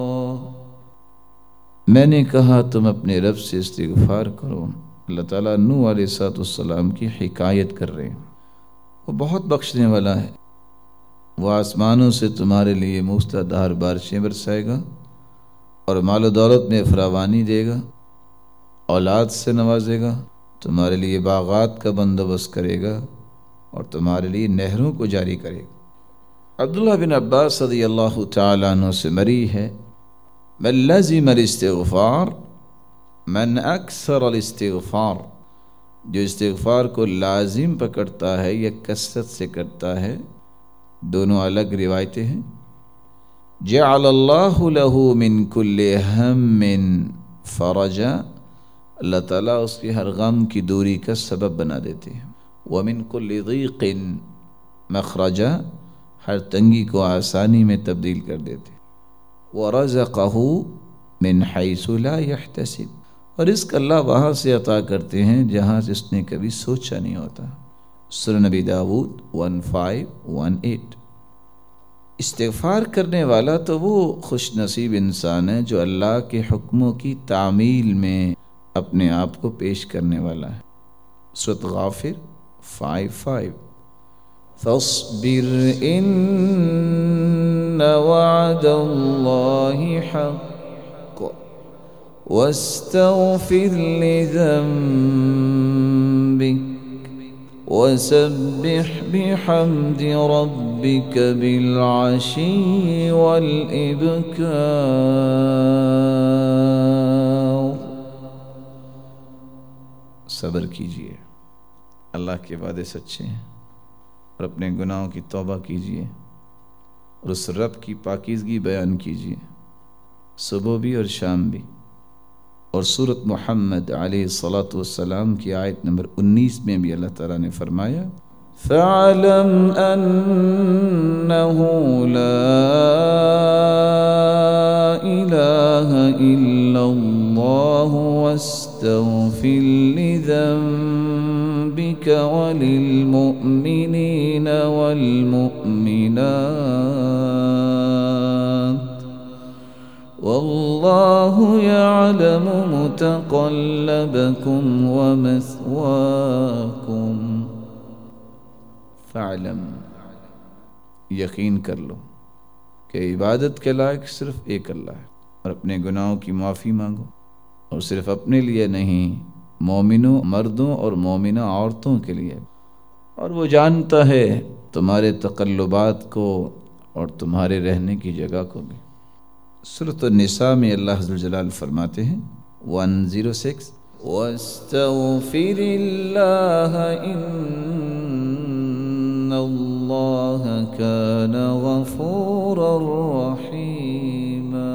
S1: میں نے کہا تم اپنے رب سے استغفار کرو۔ اللہ تعالیٰ نوح علیہ السلام کی حکایت کر رہے ہیں۔ وہ بہت بخشنے والا ہے، وہ آسمانوں سے تمہارے لیے موسلا دھار بارشیں برسائے گا اور مال و دولت میں فراوانی دے گا، اولاد سے نوازے گا، تمہارے لیے باغات کا بندوبست کرے گا اور تمہارے لیے نہروں کو جاری کرے گا۔ عبداللہ بن عباس رضی اللہ تعالیٰ عنہ سے مروی ہے، من لزم الاستغفار من اکثر الاستغفار، جو استغفار کو لازم پکڑتا ہے یا کثرت سے کرتا ہے، دونوں الگ روایتیں ہیں، جعل اللہ له من کل ہم فرجا، اللہ تعالیٰ اس کے ہر غم کی دوری کا سبب بنا دیتے ہیں، ومن کل ضیق مخرجا، ہر تنگی کو آسانی میں تبدیل کر دیتے، وَرَزَقَهُ مِنْ حَيْثُ لَا يَحْتَسِبُ، اور رزق اللہ وہاں سے عطا کرتے ہیں جہاں سے اس نے کبھی سوچا نہیں ہوتا۔ سنن نبی داؤد پانچ سو اٹھارہ۔ استغفار کرنے والا تو وہ خوش نصیب انسان ہے جو اللہ کے حکموں کی تعمیل میں اپنے آپ کو پیش کرنے والا ہے۔ سورۃ غافر five five. فاصبر إن وعد الله حق واستغفر لذنبك وسبح بحمد ربك بالعشي والإبكار. صبر کیجئے، اللہ کے وعدے سچے ہیں، اور اپنے گناہوں کی توبہ کیجئے اور اس رب کی پاکیزگی بیان کیجئے، صبح بھی اور شام بھی. اور سورۃ محمد علیہ الصلاۃ والسلام کی آیت نمبر انیس میں بھی اللہ تعالیٰ نے فرمایا فَاعْلَمْ أَنَّهُ لَا إِلَهَ إِلَّا اللَّهُ وَاسْتَغْفِرْ لِذَنبِكَ وَلِلْمُؤْمِنِينَ وَالْمُؤْمِنَاتِ واللہ یعلم متقلبکم ومثواکم. فاعلم، یقین کر لو کہ عبادت کے لائق صرف ایک اللہ ہے، اور اپنے گناہوں کی معافی مانگو، اور صرف اپنے لیے نہیں، مومنوں مردوں اور مومنہ عورتوں کے لیے. اور وہ جانتا ہے تمہارے تقلبات کو اور تمہارے رہنے کی جگہ کو بھی. سورۃ النساء میں اللہ عز و جلال فرماتے ہیں ایک سو چھ وَاسْتَغْفِرِ اللَّهَ إِنَّ اللَّهَ كَانَ غَفُورًا رَحِيمًا.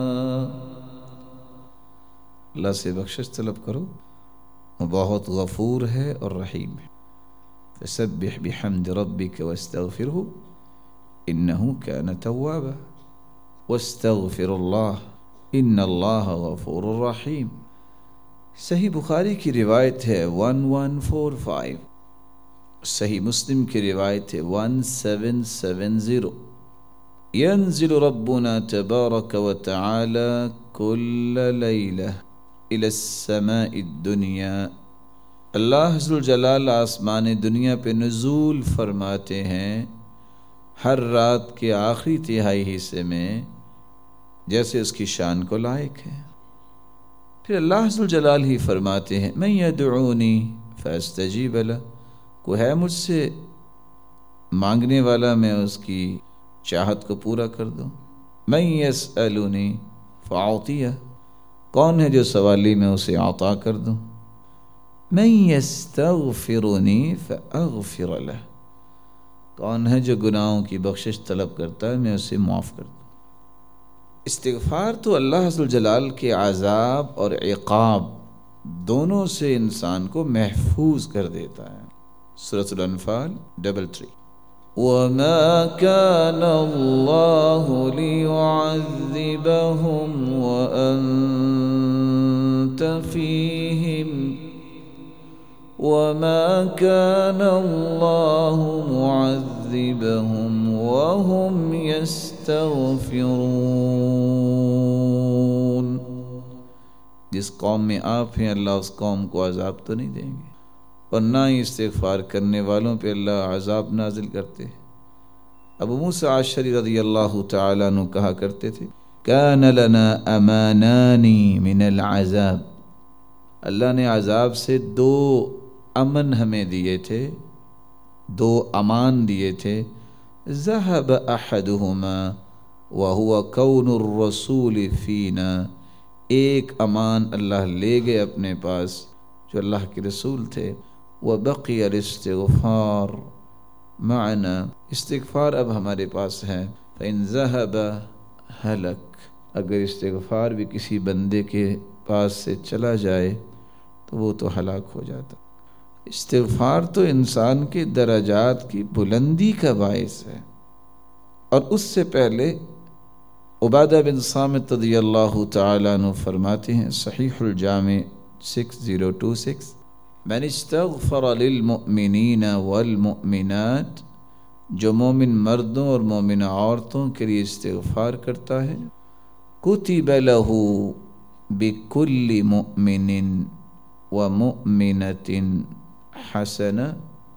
S1: اللہ سے بخشش طلب کرو، وہ بہت غفور ہے اور رحیم ہے. فَسَبِّحْ بِحَمْدِ رَبِّكَ وَاسْتَغْفِرْهُ إِنَّهُ كَانَ تَوَّابًا وَاسْتَغْفِرُ اللَّهَ إِنَّ اللَّهَ غَفُورٌ رَحِيمٌ. صحیح بخاری کی روایت ہے ایک سو پینتالیس، صحیح مسلم کی روایت ہے سات سو ستر. ينزل ربنا تبارك وتعالى كل ليلة إلى السماء الدنيا. اللہ عز و جلال آسمان دنیا پہ نزول فرماتے ہیں ہر رات کے آخری تہائی حصے میں، جیسے اس کی شان کو لائق ہے. پھر اللہ عز و جلال ہی فرماتے ہیں من یدعونی فاستجیب لہ، کوئی ہے مجھ سے مانگنے والا میں اس کی چاہت کو پورا کر دوں. من یسألونی فاعطیہ، کون ہے جو سوالی میں اسے عطا کر دوں. من یستغفرنی فاغفر لہ، کون ہے جو گناہوں کی بخشش طلب کرتا ہے میں اسے معاف کر دوں. استغفار تو اللہ عز و جلال کے عذاب اور عقاب دونوں سے انسان کو محفوظ کر دیتا ہے. سورۃ الانفال ڈبل تھری. وَمَا كَانَ اللَّهُ لِيُعَذِّبَهُمْ وَأَنْتَ فِيهِمْ وَمَا كَانَ اللَّهُ مُعَذِّبَهُمْ وَهُمْ يَسْتَغْفِرُونَ. جس قوم میں آپ ہیں اللہ اس قوم کو عذاب تو نہیں دیں گے، اور نہ ہی استغفار کرنے والوں پہ اللہ عذاب نازل کرتے. ابو موسیٰ اشعری رضی اللہ تعالیٰ عنہ کہا کرتے تھے کان لنا امانان من العذاب، اللہ نے عذاب سے دو امن ہمیں دیے تھے، دو امان دیے تھے. ذهب احدهما وهو كون الرسول فينا، ایک امان اللہ لے گئے اپنے پاس جو اللہ کے رسول تھے. وبقي الاستغفار معنا، استغفار اب ہمارے پاس ہے. فإن ذهب هلك، اگر استغفار بھی کسی بندے کے پاس سے چلا جائے تو وہ تو ہلاک ہو جاتا. استغفار تو انسان کے درجات کی بلندی کا باعث ہے. اور اس سے پہلے عبادہ بن صامت رضی اللہ تعالیٰ عنہ فرماتے ہیں Sahih al-Jami six zero two six من استغفر للمؤمنین والمؤمنات، جو مومن مردوں اور مومنہ عورتوں کے لیے استغفار کرتا ہے، کتب لہ بکل مؤمن ومؤمنۃ حسنہ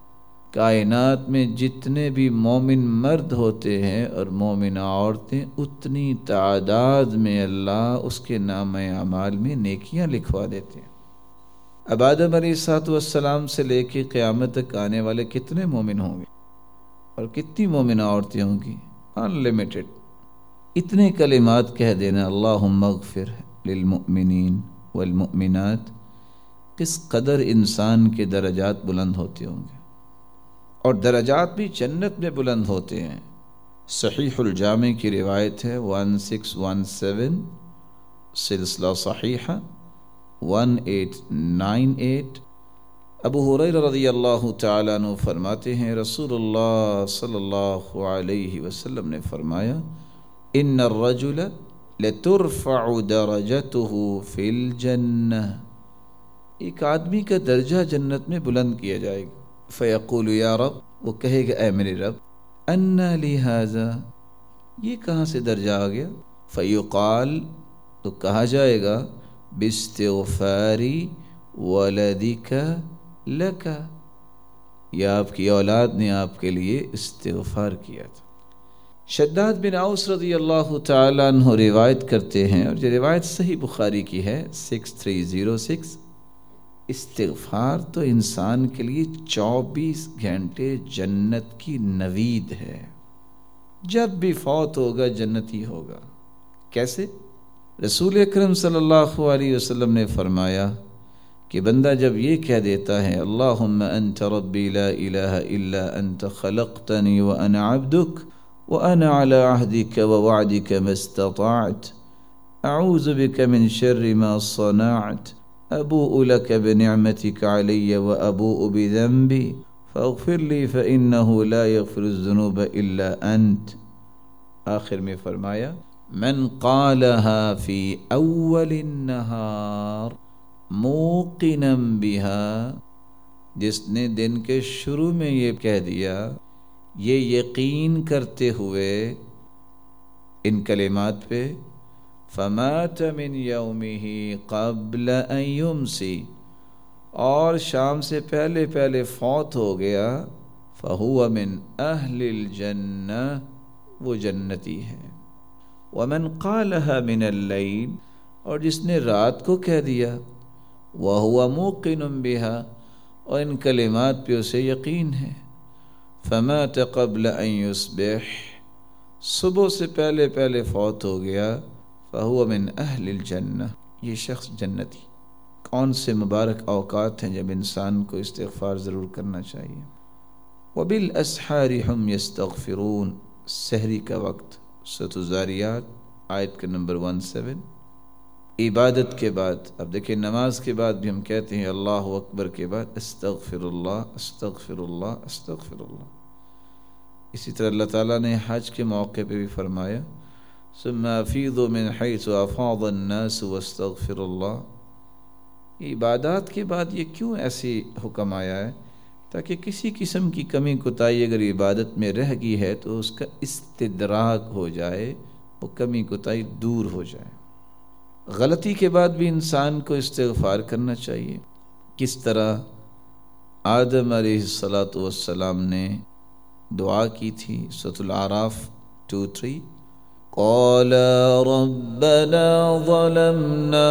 S1: کائنات میں جتنے بھی مومن مرد ہوتے ہیں اور مومنہ عورتیں، اتنی تعداد میں اللہ اس کے نام اعمال میں نیکیاں لکھوا دیتے ہیں۔ اب آدم علیہ الصلوۃ والسلام سے لے کے قیامت تک آنے والے کتنے مومن ہوں گے اور کتنی مومنہ عورتیں ہوں گی؟ Unlimited. اتنے کلمات کہہ دینا اللہم اغفر للمؤمنین والمؤمنات، کس قدر انسان کے درجات بلند ہوتے ہوں گے، اور درجات بھی جنت میں بلند ہوتے ہیں۔ صحیح الجامع کی روایت ہے سولہ سو سترہ، سلسلہ صحیحہ اٹھارہ سو اٹھانوے۔ ابو ہریرہ رضی اللہ تعالیٰ عنہ فرماتے ہیں رسول اللہ صلی اللہ علیہ وسلم نے فرمایا ان الرجل لترفع درجته فی الجنہ، ایک آدمی کا درجہ جنت میں بلند کیا جائے گا۔ فیقول یا رب، وہ کہے گا اے میرے رب، انا لی ھذا، یہ کہاں سے درجہ آ گیا؟ فیقال، تو کہا جائے گا باستغفاری ولدک لک، یا آپ کی اولاد نے آپ کے لیے استغفار کیا تھا۔ شداد بن اوس رضی اللہ تعالیٰ عنہ روایت کرتے ہیں، اور یہ روایت صحیح بخاری کی ہے سکس تھری زیرو سکس، استغفار تو انسان کے لیے چوبیس گھنٹے جنت کی نوید ہے، جب بھی فوت ہوگا جنتی ہوگا۔ کیسے؟ رسول اکرم صلی اللہ علیہ وسلم نے فرمایا کہ بندہ جب یہ کہہ دیتا ہے اللہم انت ربی لا الہ الا انت خلقتنی وانا عبدک وانا علی عہدک ووعدک ما استطعت اعوذ بک من شر ما صنعت ابوء لک بنعمتک علی وابوء بذنبی فاغفر لی فانہ لا یغفر الذنوب الا انت، آخر میں فرمایا من قالها فی اول النہار موقنا بها، جس نے دن کے شروع میں یہ کہہ دیا، یہ یقین کرتے ہوئے ان کلمات پہ، فمات من یومہ قبل ان یمسی، اور شام سے پہلے پہلے فوت ہو گیا، فہو من اہل الجنہ، وہ جنتی ہے۔ ومن قالها من اللیل، اور جس نے رات کو کہہ دیا، وَهُوَ مُوقِنٌ بِهَا، اور ان کلمات پہ اسے یقین ہے، فَمَاتَ قَبْلَ أَن يُصْبِحَ، صبح سے پہلے پہلے فوت ہو گیا، فَهُوَ مِنْ أَهْلِ الْجَنَّةِ، یہ شخص جنتی۔ کون سے مبارک اوقات ہیں جب انسان کو استغفار ضرور کرنا چاہیے۔ وَبِالْأَسْحَارِ هُمْ يَسْتَغْفِرُونَ، سحری کا وقت، سورۃ الذاریات آیت کا نمبر سولہ۔ عبادت کے بعد، اب دیکھیں نماز کے بعد بھی ہم کہتے ہیں اللہ اکبر کے بعد استغفر اللہ استغفر اللہ استغفر اللہ۔ اسی طرح اللہ تعالیٰ نے حج کے موقع پہ بھی فرمایا ثم افیضوا من حیث افاض الناس واستغفر اللہ۔ عبادات کے بعد یہ کیوں ایسی حکم آیا ہے؟ تاکہ کسی قسم کی کمی کوتاہی اگر عبادت میں رہ گئی ہے تو اس کا استدراک ہو جائے، وہ کمی کوتاہی دور ہو جائے۔ غلطی کے بعد بھی انسان کو استغفار کرنا چاہیے۔ کس طرح آدم علیہ الصلاۃ والسلام نے دعا کی تھی، سورۃ الاعراف ٹو تھری، قال ربنا ظلمنا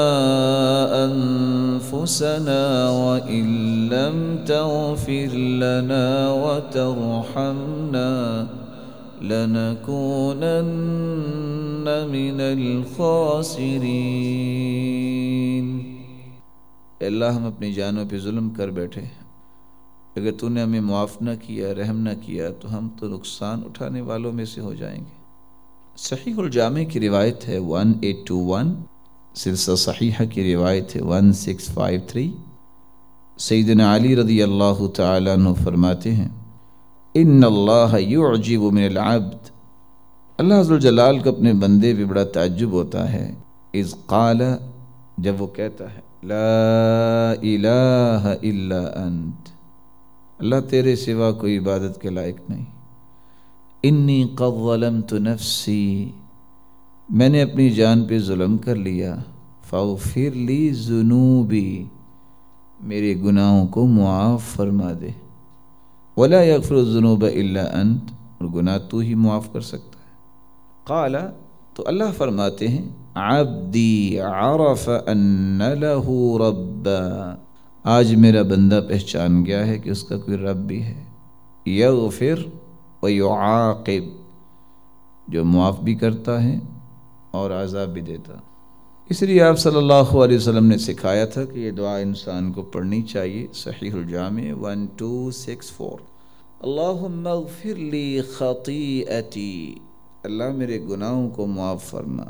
S1: انفسنا وان لم تغفر لنا وترحمنا لنکونن من الخاسرین۔ اللہ ہم اپنی جانوں پہ ظلم کر بیٹھے، اگر تو نے ہمیں معاف نہ کیا، رحم نہ کیا تو ہم تو نقصان اٹھانے والوں میں سے ہو جائیں گے۔ صحیح الجامع کی روایت ہے اٹھارہ سو اکیس، سلسلہ صحیحہ کی روایت ہے سولہ سو ترپن۔ سیدنا علی رضی اللہ تعالیٰ عنہ فرماتے ہیں ان اللہ یعجب من العبد، اللہ عز و جلال کو اپنے بندے پہ بڑا تعجب ہوتا ہے، اذ قال، جب وہ کہتا ہے لا الہ الا انت، اللہ تیرے سوا کوئی عبادت کے لائق نہیں، انی قد ظلمت نفسی، میں نے اپنی جان پہ ظلم کر لیا، فاغفر لی ذنوبی، میرے گناہوں کو معاف فرما دے، ولا یغفر الذنوب الا انت، اور گناہ تو ہی معاف کر سکتا ہے۔ قال، تو اللہ فرماتے ہیں عبدی عرف ان له ربا، آج میرا بندہ پہچان گیا ہے کہ اس کا کوئی رب بھی ہے، یغفر ویعاقب، جو معاف بھی کرتا ہے اور عذاب بھی دیتا۔ اس لیے آپ صلی اللہ علیہ وسلم نے سکھایا تھا کہ یہ دعا انسان کو پڑھنی چاہیے۔ Sahih al-Jami one two six four, اللہم اغفر لی خطیئتی، اللہ میرے گناہوں کو معاف فرما،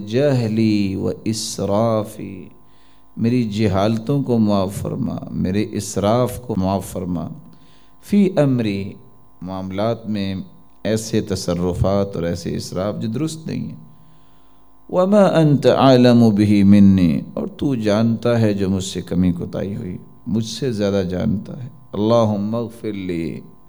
S1: وجہلی و اسرافی، میری جہالتوں کو معاف فرما، میرے اسراف کو معاف فرما، فی امری، معاملات میں ایسے تصرفات اور ایسے اسراف جو درست نہیں ہیں، وما انت عالم بہ منی، اور تو جانتا ہے جو مجھ سے کمی کوتاہی ہوئی، مجھ سے زیادہ جانتا ہے۔ اللہم اغفر لی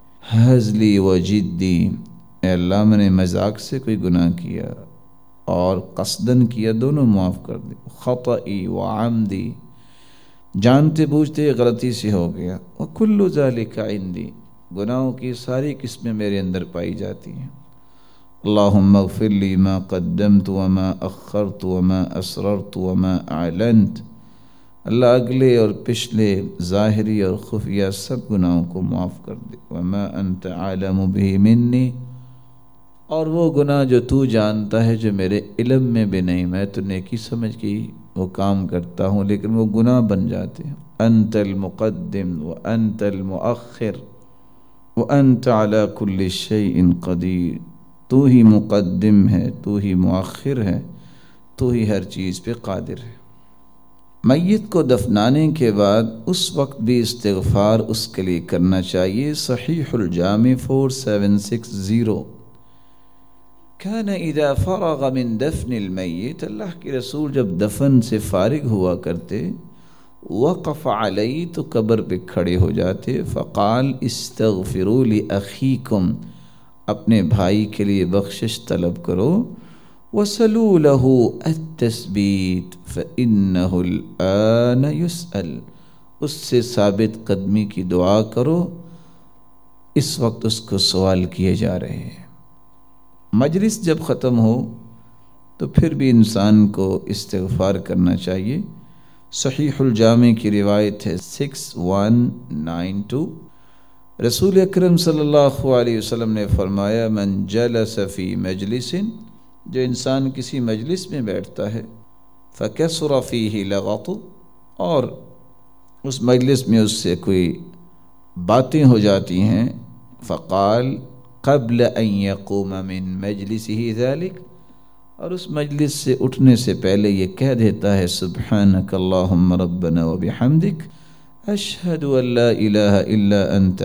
S1: ہزلی و جدی، اے اللہ میں نے مذاق سے کوئی گناہ کیا اور قصدن کیا، دونوں معاف کر دے، خطئی و عمدی، جانتے بوجھتے غلطی سے ہو گیا، وکل ذالک عندی، گناہوں کی ساری قسمیں میرے اندر پائی جاتی ہیں۔ اللہم اغفر لی ما قدمت وما اخرت وما اسررت وما اعلنت، اللہ اگلے اور پچھلے، ظاہری اور خفیہ سب گناہوں کو معاف کر دے، وما انت عالم بہ منی، اور وہ گناہ جو تو جانتا ہے جو میرے علم میں بھی نہیں، میں تو نیکی سمجھ کے وہ کام کرتا ہوں لیکن وہ گناہ بن جاتے ہیں۔ انت المقدم وانت المؤخر وانت علی کل شیء قدیر، تو ہی مقدم ہے، تو ہی مؤخر ہے، تو ہی ہر چیز پہ قادر ہے۔ میت کو دفنانے کے بعد اس وقت بھی استغفار اس کے لیے کرنا چاہیے۔ Sahih al-Jami four seven six zero, کان اذا فرغ من دفن المیت، اللہ کے رسول جب دفن سے فارغ ہوا کرتے، وقف علیہ، تو قبر پہ کھڑے ہو جاتے، فقال استغفروا لاخیکم، اپنے بھائی کے لیے بخشش طلب کرو، وصلوا له التثبیت فإنه الآن يسأل، اس سے ثابت قدمی کی دعا کرو، اس وقت اس کو سوال کیے جا رہے ہیں۔ مجلس جب ختم ہو تو پھر بھی انسان کو استغفار کرنا چاہیے۔ صحیح الجامع کی روایت ہے سکس ون نائن ٹو، رسول اکرم صلی اللہ علیہ وسلم نے فرمایا من جلس فی مجلس، جو انسان کسی مجلس میں بیٹھتا ہے، فکثر فیہ لغط، اور اس مجلس میں اس سے کوئی باتیں ہو جاتی ہیں، فقال قبل ان یقوم من مجلسہ ذلک، اور اس مجلس سے اٹھنے سے پہلے یہ کہہ دیتا ہے سبحانک اللہم ربنا وبحمدک اشہد ان لا الہ الا انت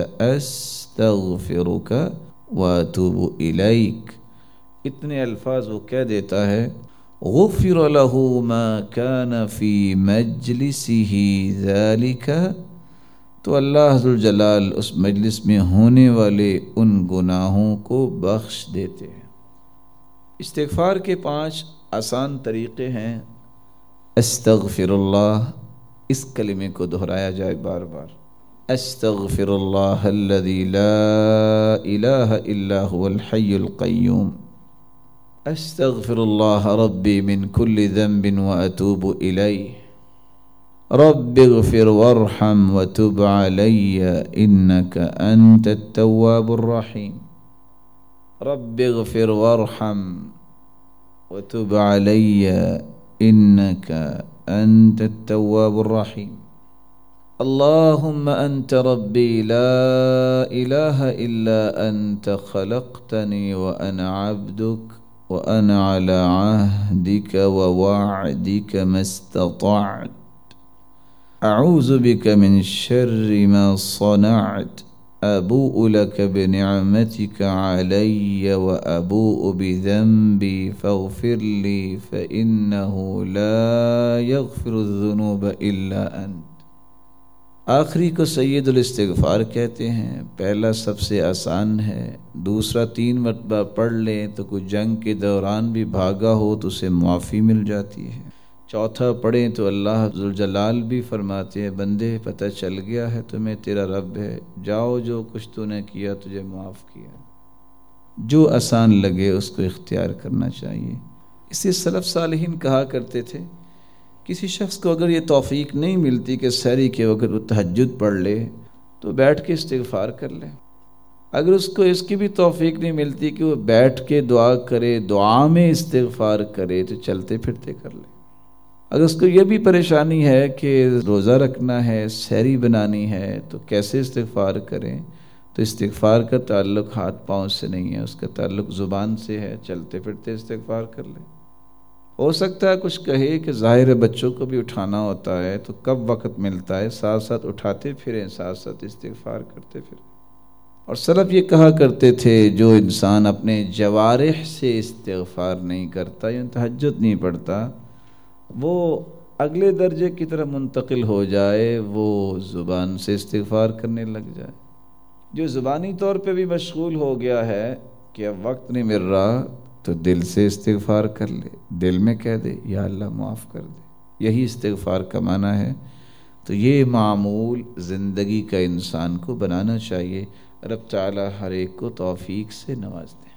S1: استغفرک واتوب الیک، اتنے الفاظ وہ کہہ دیتا ہے، غفر له ما كان في مجلسه ذلك، تو اللہ ذوالجلال اس مجلس میں ہونے والے ان گناہوں کو بخش دیتے ہیں۔ استغفار کے پانچ آسان طریقے ہیں۔ استغفر اللہ، اس کلمے کو دہرایا جائے بار بار، استغفر اللہ الذی لا الہ الا هو الحی القیوم، استغفر اللہ ربی من کل ذنب واتوب الیہ، رب اغفر وارحم وتب علی انک انت التواب الرحیم، رب اغفر وارحم وتب علی انک انت التواب الرحیم، اللہم انت ربی لا الہ الا انت خلقتنی وانا عبدک وانا على عهدك ووعدك ما استطعت، اعوذ بك من شر ما صنعت، ابوء لك بنعمتك علي وابوء بذنبي فاغفر لي فانه لا يغفر الذنوب الا انت۔ آخری کو سید الاستغفار کہتے ہیں۔ پہلا سب سے آسان ہے، دوسرا تین مرتبہ پڑھ لیں تو کوئی جنگ کے دوران بھی بھاگا ہو تو اسے معافی مل جاتی ہے، چوتھا پڑھیں تو اللہ ذوالجلال بھی فرماتے ہیں بندے پتہ چل گیا ہے تمہیں تیرا رب ہے، جاؤ جو کچھ تو نے کیا تجھے معاف کیا، جو آسان لگے اس کو اختیار کرنا چاہیے۔ اسی سلف صالحین کہا کرتے تھے کسی شخص کو اگر یہ توفیق نہیں ملتی کہ سحری کے وقت وہ تہجد پڑھ لے تو بیٹھ کے استغفار کر لے، اگر اس کو اس کی بھی توفیق نہیں ملتی کہ وہ بیٹھ کے دعا کرے، دعا میں استغفار کرے، تو چلتے پھرتے کر لے۔ اگر اس کو یہ بھی پریشانی ہے کہ روزہ رکھنا ہے، سحری بنانی ہے، تو کیسے استغفار کریں، تو استغفار کا تعلق ہاتھ پاؤں سے نہیں ہے، اس کا تعلق زبان سے ہے، چلتے پھرتے استغفار کر لیں۔ ہو سکتا ہے کچھ کہے کہ ظاہر بچوں کو بھی اٹھانا ہوتا ہے تو کب وقت ملتا ہے، ساتھ ساتھ اٹھاتے پھریں، ساتھ ساتھ استغفار کرتے پھریں۔ اور سلف یہ کہا کرتے تھے جو انسان اپنے جوارح سے استغفار نہیں کرتا یا تہجد نہیں پڑھتا، وہ اگلے درجے کی طرف منتقل ہو جائے، وہ زبان سے استغفار کرنے لگ جائے۔ جو زبانی طور پہ بھی مشغول ہو گیا ہے کہ اب وقت نہیں مل رہا، تو دل سے استغفار کر لے، دل میں کہہ دے یا اللہ معاف کر دے، یہی استغفار کا معنی ہے۔ تو یہ معمول زندگی کا انسان کو بنانا چاہیے۔ رب تعالی ہر ایک کو توفیق سے نواز دے۔